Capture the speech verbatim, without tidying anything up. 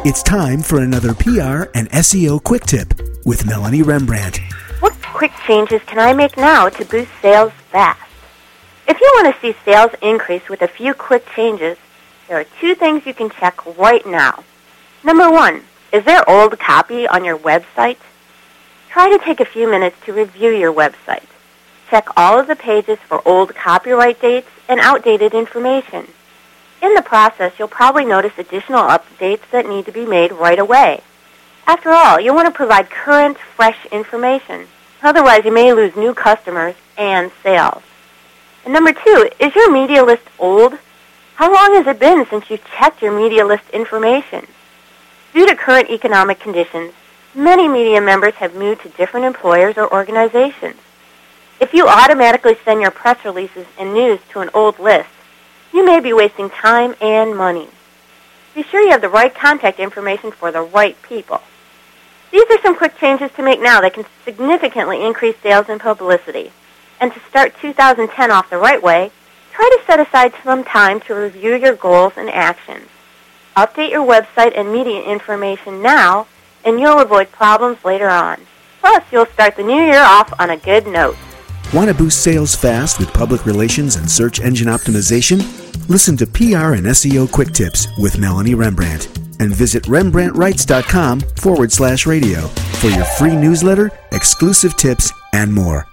It's time for another P R and S E O Quick Tip with Melanie Rembrandt. What quick changes can I make now to boost sales fast? If you want to see sales increase with a few quick changes, there are two things you can check right now. Number one, is there old copy on your website? Try to take a few minutes to review your website. Check all of the pages for old copyright dates and outdated information. In the process, you'll probably notice additional updates that need to be made right away. After all, you'll want to provide current, fresh information. Otherwise, you may lose new customers and sales. And number two, is your media list old? How long has it been since you checked your media list information? Due to current economic conditions, many media members have moved to different employers or organizations. If you automatically send your press releases and news to an old list, you may be wasting time and money. Be sure you have the right contact information for the right people. These are some quick changes to make now that can significantly increase sales and publicity. And to start two thousand ten off the right way, try to set aside some time to review your goals and actions. Update your website and media information now, and you'll avoid problems later on. Plus, you'll start the new year off on a good note. Want to boost sales fast with public relations and search engine optimization? Listen to P R and S E O Quick Tips with Melanie Rembrandt and visit rembrandtwrites.com forward slash radio for your free newsletter, exclusive tips, and more.